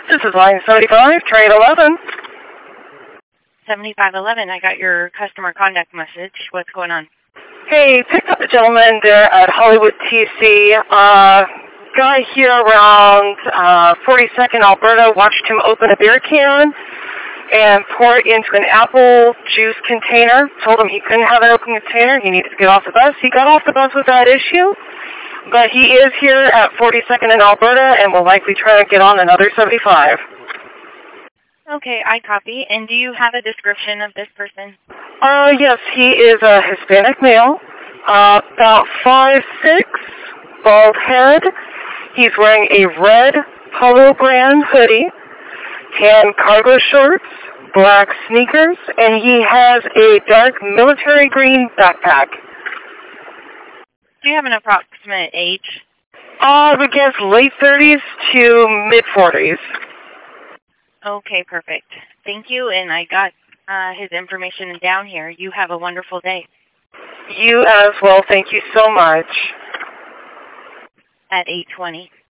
This is line 75, trade 11. 7511, I got your customer contact message. What's going on? Hey, picked up a gentleman there at Hollywood TC. Guy here around 42nd Alberta watched him open a beer can and pour it into an apple juice container. Told him he couldn't have an open container. He needed to get off the bus. He got off the bus with that issue. But he is here at 42nd in Alberta and will likely try to get on another 75. Okay, I copy. And do you have a description of this person? Yes, he is a Hispanic male, about 5'6", bald head. He's wearing a red Polo brand hoodie, tan cargo shorts, black sneakers, and he has a dark military green backpack. Do you have an approximate age? I would guess late 30s to mid 40s. Okay, perfect. Thank you, and I got his information down here. You have a wonderful day. You as well. Thank you so much. At 8:20.